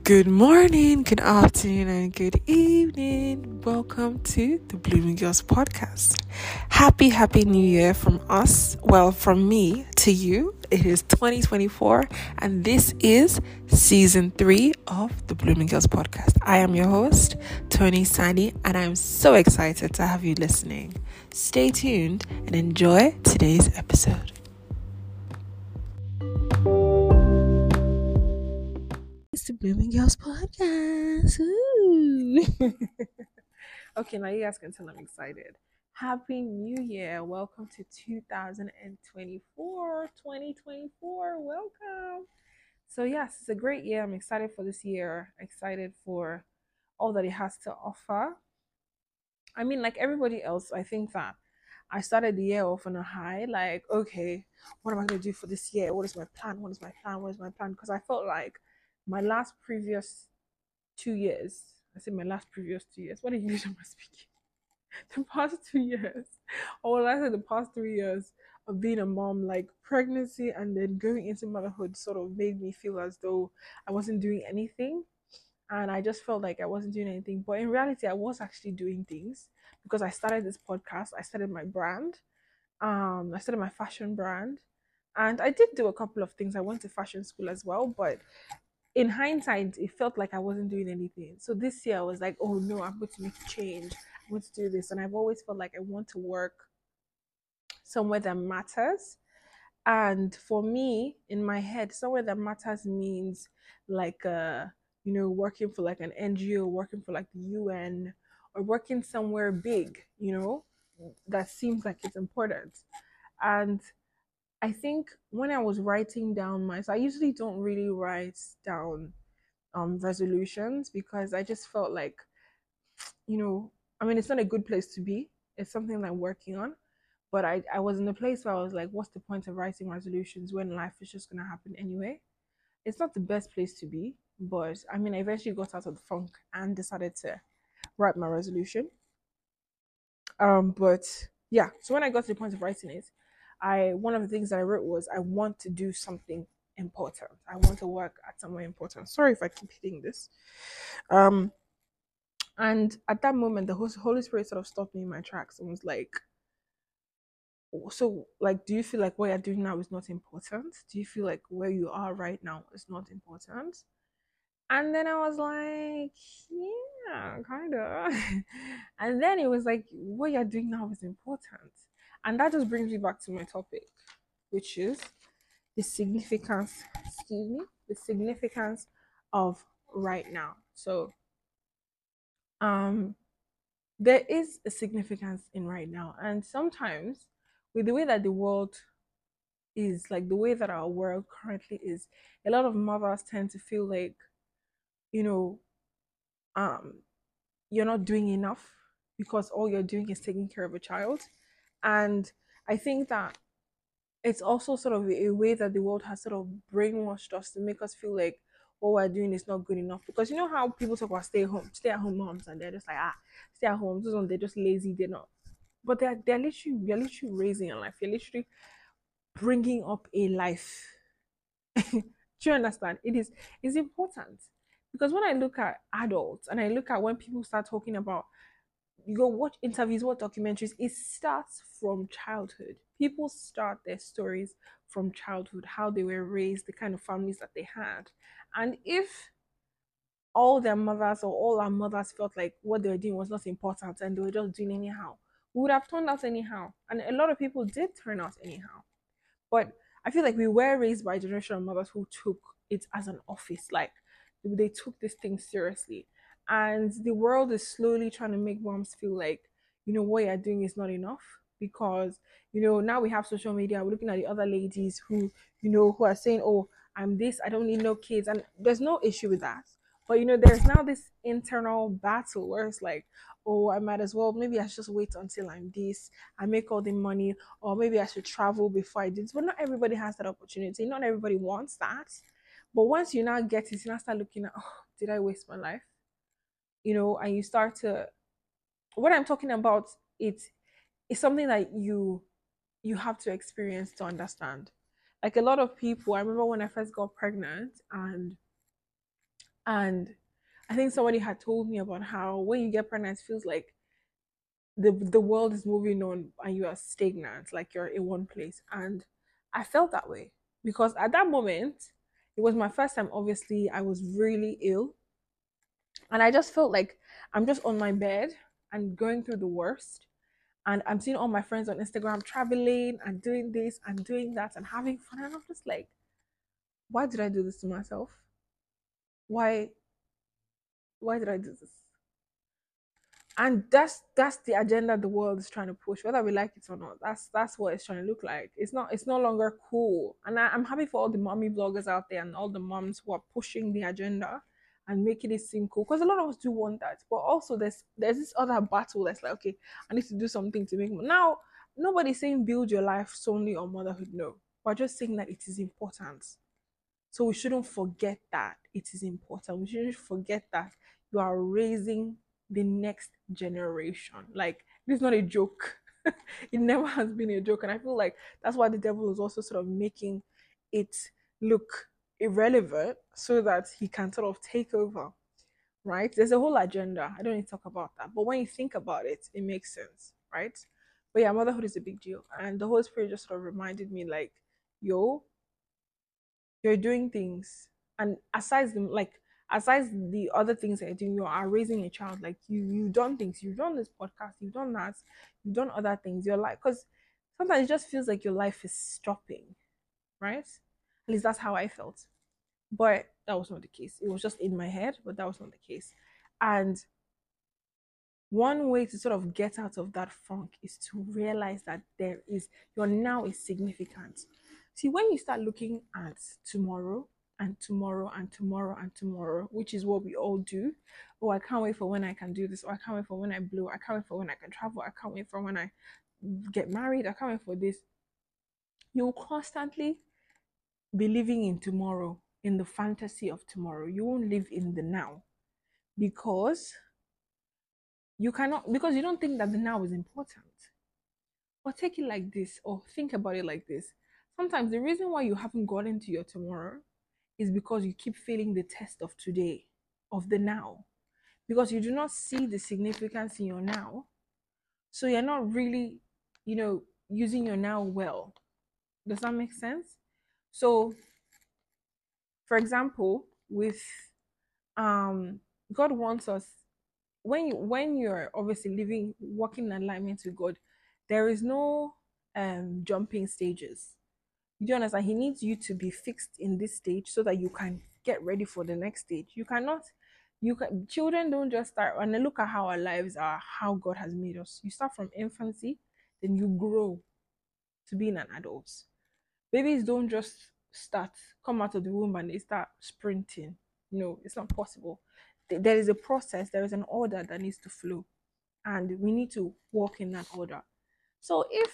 Good morning, good afternoon, and good evening. Welcome to the Blooming Girls podcast. Happy New Year from us. Well, from me to you. It is 2024, and this is season 3 of the Blooming Girls podcast. I am your host, Tony Sani, and I'm so excited to have you listening. Stay tuned and enjoy today's episode. It's the Blooming Girls podcast. Okay, now you guys can tell I'm excited. Happy New Year. Welcome to 2024. 2024. Welcome. So, yes, it's a great year. I'm excited for this year. Excited for all that it has to offer. I mean, like everybody else, I think that I started the year off on a high. Like, okay, what am I going to do for this year? What is my plan? What is my plan? What is my plan? Because I felt like my last previous 2 years, I said my last previous 2 years. What English am I speaking? The past 2 years, or I said the past 3 years of being a mom, like pregnancy and then going into motherhood, sort of made me feel as though I wasn't doing anything. And I just felt like I wasn't doing anything. But in reality, I was actually doing things because I started this podcast, I started my brand, I started my fashion brand. And I did do a couple of things. I went to fashion school as well, but in hindsight, it felt like I wasn't doing anything. So this year I was like, oh no, I'm going to make a change. I want to do this. And I've always felt like I want to work somewhere that matters. And for me, in my head, somewhere that matters means like working for like an NGO, working for like the UN, or working somewhere big, that seems like it's important. And I think when I was writing down so I usually don't really write down resolutions because I just felt like, I mean, it's not a good place to be. It's something that I'm working on. But I was in a place where I was like, what's the point of writing resolutions when life is just going to happen anyway? It's not the best place to be. But I mean, I eventually got out of the funk and decided to write my resolution. But yeah, so when I got to the point of writing it, one of the things that I wrote was I want to do something important. I want to work at somewhere important. Sorry if I keep hitting this. Um, and at that moment, the Holy Spirit sort of stopped me in my tracks and was like, so, like, do you feel like what you're doing now is not important? Do you feel like where you are right now is not important? And then I was like, yeah, kind of. And then it was like, what you're doing now is important. And that just brings me back to my topic, which is the significance, the significance of right now. So, um, there is a significance in right now. And sometimes, with the way that the world is, like the way that our world currently is, a lot of mothers tend to feel like, you know, um, you're not doing enough because all you're doing is taking care of a child. And I think that it's also sort of a way that the world has sort of brainwashed us to make us feel like what we're doing is not good enough. Because you know how people talk about stay at home moms, and they're just like, stay at home. Those ones, they're just lazy. They're not. But you're literally raising a life. You're literally bringing up a life. Do you understand? It's important because when I look at adults and I look at when people start talking about, you go watch interviews, watch documentaries, it starts from childhood. People start their stories from childhood, how they were raised, the kind of families that they had. And if all their mothers or all our mothers felt like what they were doing was not important and they were just doing anyhow, we would have turned out anyhow. And a lot of people did turn out anyhow. But I feel like we were raised by a generation of mothers who took it as an office. Like they took this thing seriously. And the world is slowly trying to make moms feel like, what you're doing is not enough. Because, now we have social media, we're looking at the other ladies who are saying, oh, I'm this, I don't need no kids. And there's no issue with that. But there's now this internal battle where it's like, oh, I might as well, maybe I should just wait until I'm this, I make all the money, or maybe I should travel before I do this. But not everybody has that opportunity. Not everybody wants that. But once you now get it, you now start looking at, oh, did I waste my life? And you start to, what I'm talking about, it's something that you have to experience to understand. Like a lot of people, I remember when I first got pregnant and And I think somebody had told me about how when you get pregnant, it feels like the world is moving on and you are stagnant, like you're in one place. And I felt that way because at that moment, it was my first time. Obviously, I was really ill, and I just felt like I'm just on my bed and going through the worst. And I'm seeing all my friends on Instagram traveling and doing this and doing that and having fun. And I'm just like, why did I do this to myself? Why why did I do this? And that's the agenda the world is trying to push, whether we like it or not. That's what it's trying to look like. It's no longer cool. And I'm happy for all the mommy bloggers out there and all the moms who are pushing the agenda and making it seem cool, because a lot of us do want that. But also there's this other battle that's like, okay, I need to do something to make money. Now nobody's saying build your life solely on motherhood. No, we're just saying that it is important. So we shouldn't forget that it is important. We shouldn't forget that you are raising the next generation. Like, this is not a joke. It never has been a joke. And I feel like that's why the devil is also sort of making it look irrelevant so that he can sort of take over, right? There's a whole agenda. I don't need to talk about that. But when you think about it, it makes sense, right? But yeah, motherhood is a big deal. And the Holy Spirit just sort of reminded me, like, yo, you're doing things, and aside the other things that you're doing, you are raising a child. Like, you've done things, you've done this podcast, you've done that, you've done other things. You're like, because sometimes it just feels like your life is stopping, right? At least that's how I felt. But that was not the case. It was just in my head, but that was not the case. And one way to sort of get out of that funk is to realize that your now is significant. See, when you start looking at tomorrow and tomorrow and tomorrow and tomorrow, which is what we all do. Oh, I can't wait for when I can do this. Or I can't wait for when I blow. I can't wait for when I can travel. I can't wait for when I get married. I can't wait for this. You'll constantly be living in tomorrow, in the fantasy of tomorrow. You won't live in the now, because because you don't think that the now is important. Or take it like this, or think about it like this. Sometimes the reason why you haven't gotten to your tomorrow is because you keep failing the test of today, of the now, because you do not see the significance in your now. So you're not really, using your now well. Does that make sense? So, for example, with um, God wants us, when you're obviously living, working in alignment with God, there is no jumping stages. You do understand? He needs you to be fixed in this stage so that you can get ready for the next stage. Children don't just start, and then look at how our lives are, how God has made us. You start from infancy, then you grow to being an adult. Babies don't just come out of the womb and they start sprinting. No, it's not possible. There is a process, there is an order that needs to flow, and we need to walk in that order. So if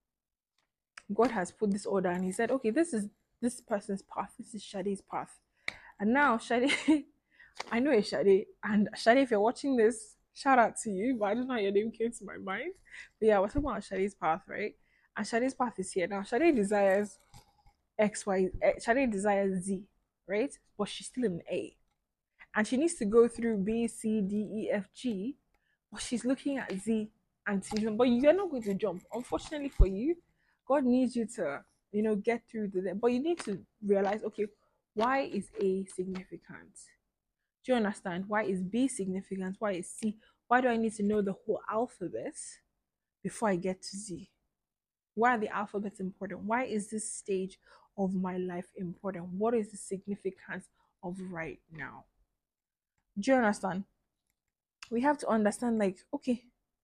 God has put this order and He said, okay, this is this person's path, this is Shade's path, and now Shade, I know it's Shade, and Shade, if you're watching this, shout out to you, but I don't know how your name came to my mind. But yeah, we're talking about Shade's path, right? And Shade's path is here now. Shade desires X, Y. Shade desires Z, right? But she's still in A, and she needs to go through B, C, D, E, F, G. But she's looking at Z and C. But you're not going to jump. Unfortunately for you, God needs you to, get through the. But you need to realize, okay, why is A significant? Do you understand? Why is B significant? Why is C? Why do I need to know the whole alphabet before I get to Z? Why are the alphabets important? Why is this stage of my life important? What is the significance of right now? Do you understand? We have to understand, like, okay,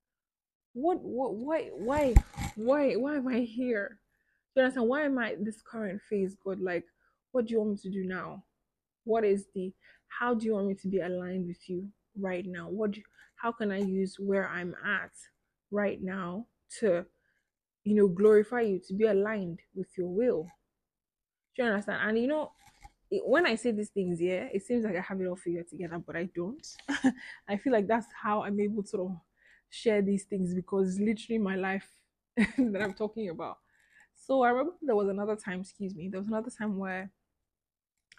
why am I here? Do you understand? Why am I this current phase, God? Like, what do you want me to do now? What is the how do you want me to be aligned with you right now? How can I use where I'm at right now to, glorify you, to be aligned with your will? Do you understand? And when I say these things, yeah, it seems like I have it all figured together, but I don't. I feel like that's how I'm able to sort of share these things, because it's literally my life that I'm talking about. So I remember there was another time, excuse me, there was another time where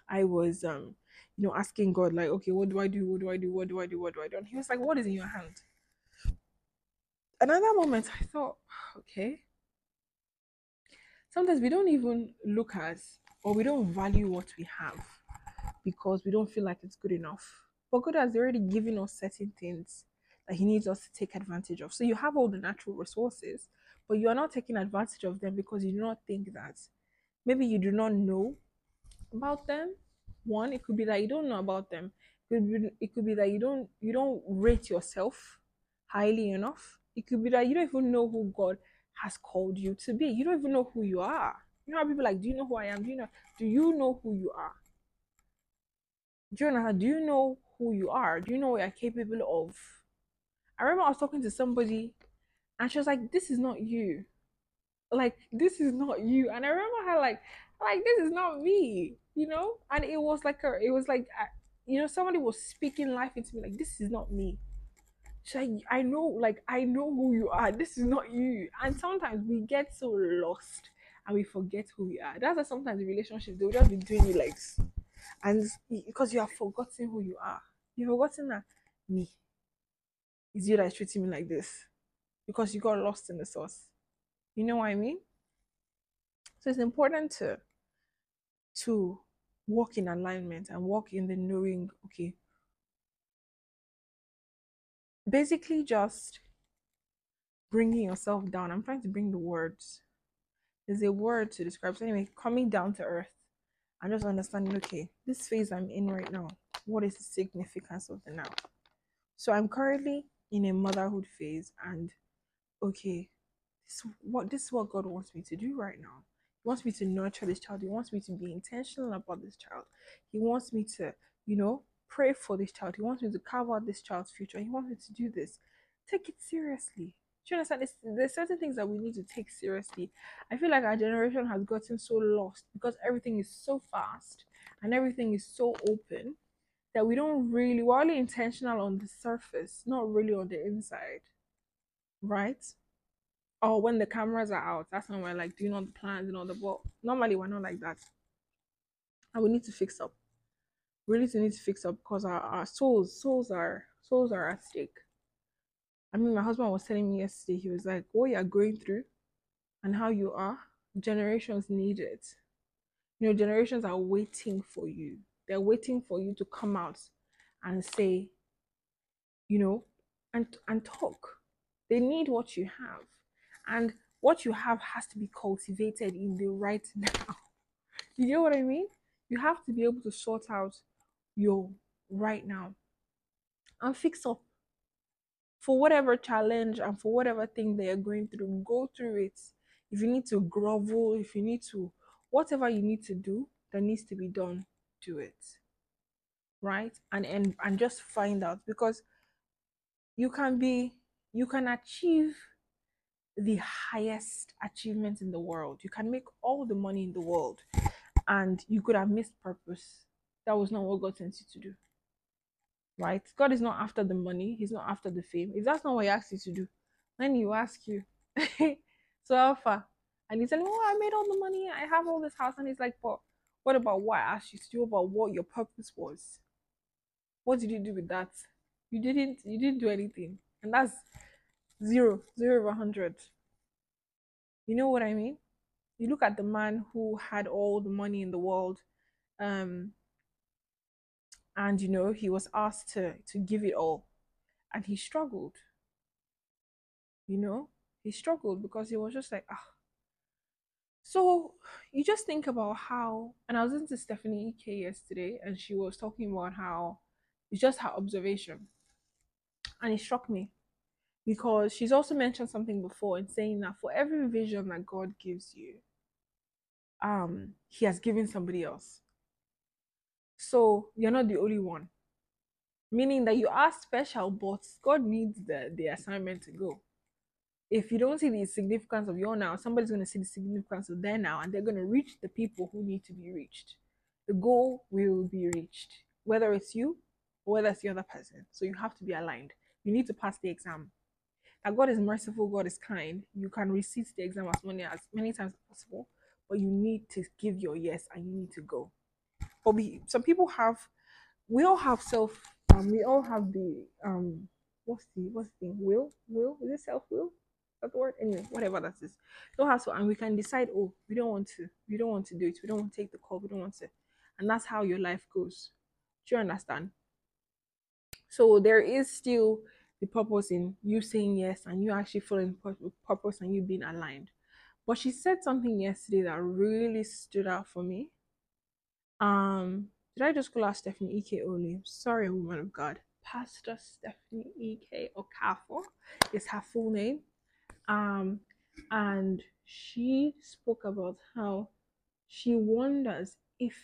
I was asking God, like, okay, what do I do? What do I do? What do I do? What do I do? And he was like, what is in your hand? Another moment I thought, okay, sometimes we don't even look at, or we don't value what we have because we don't feel like it's good enough. But God has already given us certain things that He needs us to take advantage of. So you have all the natural resources, but you are not taking advantage of them because you do not think that maybe you do not know about them. One, it could be that you don't know about them. It could be that you don't rate yourself highly enough. It could be that you don't even know who God has called you to be. You don't even know who you are. You know how people like, do you know who I am? Do you know who you are? Jonah, do you know who you are? Do you know what you're capable of? I remember I was talking to somebody and she was like, this is not you. Like, this is not you. And I remember her like, this is not me, And somebody was speaking life into me, like, this is not me. She's like, I know who you are. This is not you. And sometimes we get so lost and we forget who we are. That's why sometimes the relationships, they'll just be doing you like this. And because you have forgotten who you are, you've forgotten that me is you that is treating me like this because you got lost in the sauce. You know what I mean? So it's important to walk in alignment and walk in the knowing, okay, basically just bringing yourself down. I'm trying to bring the words. There's a word to describe. So anyway, coming down to earth and just understanding, okay, this phase I'm in right now, what is the significance of the now? So I'm currently in a motherhood phase, and okay, this is what God wants me to do right now. He wants me to nurture this child. He wants me to be intentional about this child. He wants me to, pray for this child. He wants me to carve out this child's future. He wants me to do this. Take it seriously. Do you understand? There's certain things that we need to take seriously. I feel like our generation has gotten so lost because everything is so fast and everything is so open that we're only intentional on the surface, not really on the inside, right? Or when the cameras are out, that's when we're like doing all the plans and all the, but normally we're not like that. And we need to fix up. We really need to fix up because our souls are at stake. I mean, my husband was telling me yesterday, he was like, what you're going through and how you are, generations need it. Generations are waiting for you. They're waiting for you to come out and say, you know, and talk. They need what you have. And what you have has to be cultivated in the right now. You know what I mean? You have to be able to sort out your right now and fix up for whatever challenge and for whatever thing they are going through. Go through it. If you need to grovel, if you need to, whatever you need to do that needs to be done, do it. Right? And just find out, because you can be you can achieve the highest achievement in the world. You can make all the money in the world and you could have missed purpose. That was not what God sent you to do. Right? God is not after the money, He's not after the fame. If that's not what He asked you to do, then He will ask you, so Alpha. And He's telling, oh, I made all the money, I have all this house. And He's like, but what about what I asked you to do, about what your purpose was? What did you do with that? You didn't do anything. And that's zero over 100. You know what I mean? You look at the man who had all the money in the world, um, and he was asked to give it all, and he struggled. You know, he struggled because he was just like, ah. So you just think about how, and I was listening to Stephanie Ek yesterday, and she was talking about how it's just her observation, and it struck me because she's also mentioned something before in saying that for every vision that God gives you, He has given somebody else. So you're not the only one. Meaning that you are special, but God needs the assignment to go. If you don't see the significance of your now, somebody's going to see the significance of their now, and they're going to reach the people who need to be reached. The goal will be reached, whether it's you or whether it's the other person. So you have to be aligned. You need to pass the exam. That God is merciful, God is kind. You can resit the exam as many times as possible, but you need to give your yes and you need to go. But some people have, we all have self, we all have the what's the thing, will, is it self will, that the word, anyway, whatever that is. We all have, so, and we can decide, oh, we don't want to do it, we don't want to take the call, we don't want to, and that's how your life goes. Do you understand? So there is still the purpose in you saying yes and you actually following purpose and you being aligned. But she said something yesterday that really stood out for me. Did I just call her Stephanie Ike Oli? Sorry, woman of God. Pastor Stephanie Ike Okafo is her full name. Um, and she spoke about how she wonders if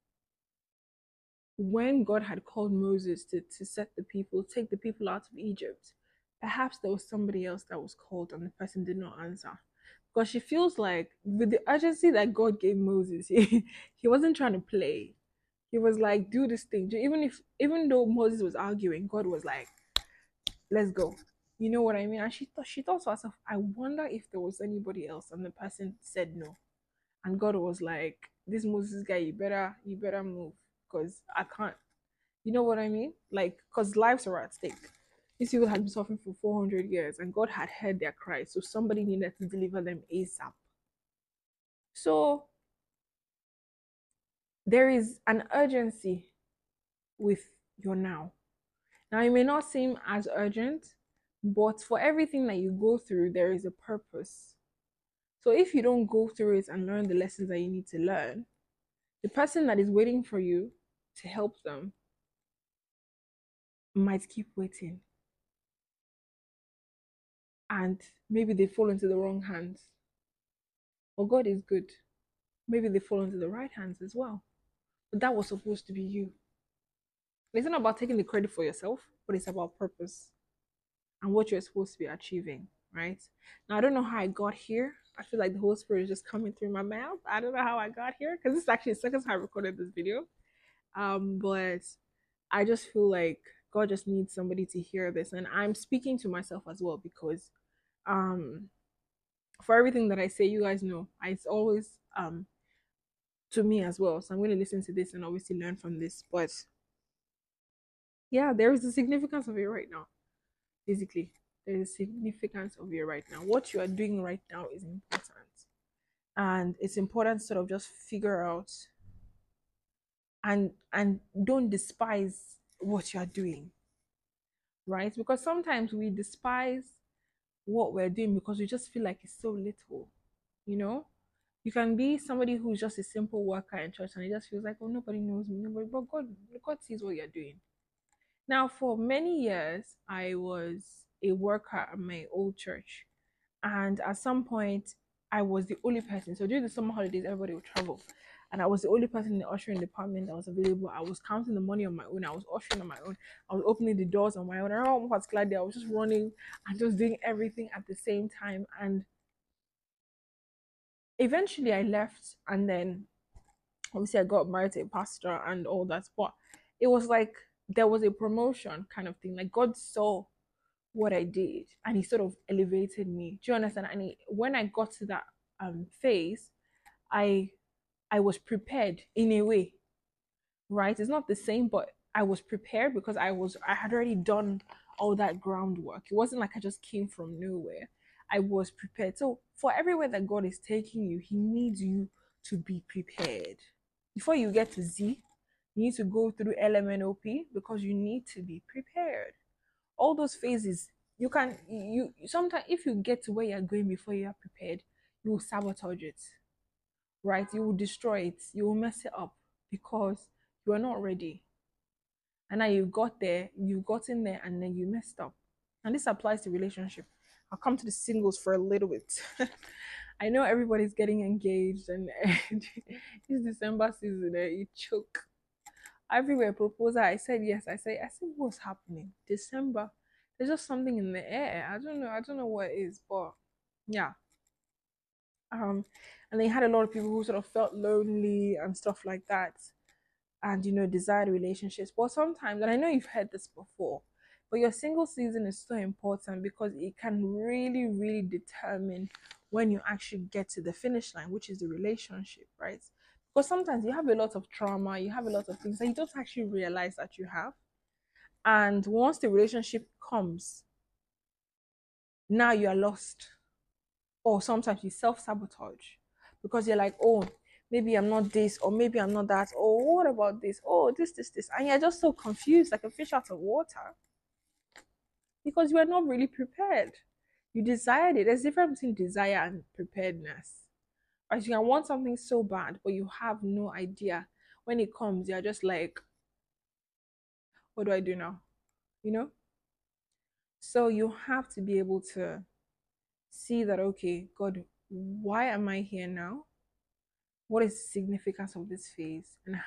when God had called Moses to set the people, take the people out of Egypt, perhaps there was somebody else that was called and the person did not answer. Because she feels like with the urgency that God gave Moses, he wasn't trying to play. He was like, do this thing. Even though Moses was arguing, God was like, let's go. You know what I mean? And she thought to herself, I wonder if there was anybody else, and the person said no. And God was like, this Moses guy, you better move. Because I can't, you know what I mean? Like, because lives are at stake. These people had been suffering for 400 years and God had heard their cries. So somebody needed to deliver them ASAP. So there is an urgency with your now. Now, it may not seem as urgent, but for everything that you go through, there is a purpose. So if you don't go through it and learn the lessons that you need to learn, the person that is waiting for you to help them might keep waiting. And maybe they fall into the wrong hands. But God is good. Maybe they fall into the right hands as well. But that was supposed to be you. It's not about taking the credit for yourself, but it's about purpose and what you're supposed to be achieving, right? Now, I don't know how I got here. I feel like the Holy Spirit is just coming through my mouth. I don't know how I got here because this is actually the second time I recorded this video. But I just feel like God just needs somebody to hear this, and I'm speaking to myself as well because, um, for everything that I say, you guys know, it's always to me as well. So I'm going to listen to this and obviously learn from this. But yeah, there is a significance of it right now. Basically, there is a significance of it right now. What you are doing right now is important, and it's important to sort of just figure out and don't despise what you are doing, right? Because sometimes we despise what we're doing because we just feel like it's so little, you know. You can be somebody who's just a simple worker in church and it just feels like, oh, nobody knows me, nobody, but God sees what you're doing. Now, for many years, I was a worker at my old church, and at some point, I was the only person. So during the summer holidays, everybody would travel, and I was the only person in the ushering department that was available. I was counting the money on my own. I was ushering on my own. I was opening the doors on my own. I remember one particular day, I was just running and just doing everything at the same time. And eventually, I left, and then obviously I got married to a pastor and all that. But it was like there was a promotion kind of thing. Like God saw what I did and he sort of elevated me. Do you understand? And when I got to that phase, I I was prepared in a way, right? It's not the same, but I was prepared because I had already done all that groundwork. It wasn't like I just came from nowhere. I was prepared. So for everywhere that God is taking you, he needs you to be prepared. Before you get to Z, you need to go through LMNOP because you need to be prepared. All those phases, you sometimes if you get to where you're going before you are prepared, you will sabotage it, right? You will destroy it, you will mess it up because you are not ready. And now you've gotten there and then you messed up. And this applies to relationship. I'll come to the singles for a little bit. I know everybody's getting engaged and this December season, you choke. Everywhere proposal, I said yes. I said what's happening? December. There's just something in the air. I don't know what it is, but yeah. And they had a lot of people who sort of felt lonely and stuff like that, and desired relationships. But sometimes, and I know you've heard this before, but your single season is so important because it can really, really determine when you actually get to the finish line, which is the relationship, right? Because sometimes you have a lot of trauma, you have a lot of things that you don't actually realize that you have. And once the relationship comes, now you are lost. Or sometimes you self sabotage because you're like, oh, maybe I'm not this, or maybe I'm not that, or what about this? Oh, this. And you're just so confused, like a fish out of water, because you are not really prepared. You desired it. There's a difference between desire and preparedness. As you can want something so bad, but you have no idea. When it comes, you're just like, what do I do now? You know? So you have to be able to see that, okay, God, why am I here now? What is the significance of this phase? And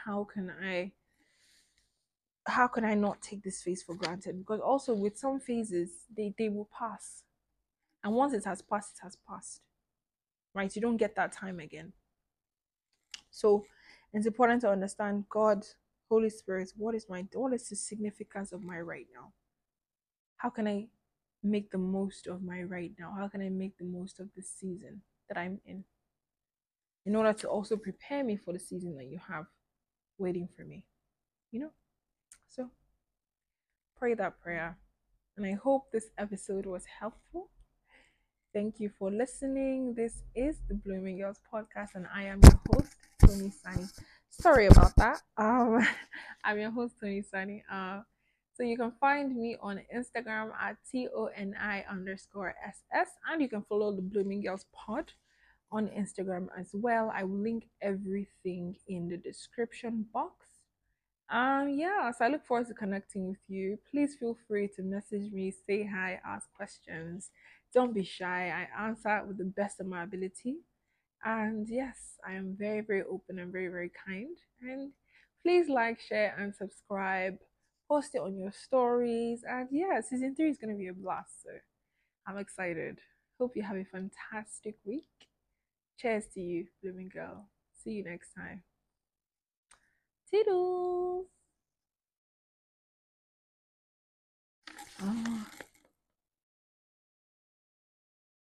how can I not take this phase for granted? Because also with some phases, they will pass. And once it has passed, it has passed. Right? You don't get that time again. So it's important to understand God, Holy Spirit, what is the significance of my right now? How can I make the most of my right now? How can I make the most of this season that I'm in order to also prepare me for the season that you have waiting for me? You know? So pray that prayer. And I hope this episode was helpful. Thank you for listening. This is the Blooming Girls podcast, and I am your host, Tony Sani. Sorry about that. I'm your host, Tony Sani. So you can find me on Instagram at TONI_SS, and you can follow the Blooming Girls pod on Instagram as well. I will link everything in the description box. Yeah, so I look forward to connecting with you. Please feel free to message me, say hi, ask questions. Don't be shy. I answer with the best of my ability. And yes, I am very, very open and very, very kind. And please like, share, and subscribe. Post it on your stories. And yeah, season 3 is going to be a blast. So I'm excited. Hope you have a fantastic week. Cheers to you, Blooming Girl. See you next time. Toodles!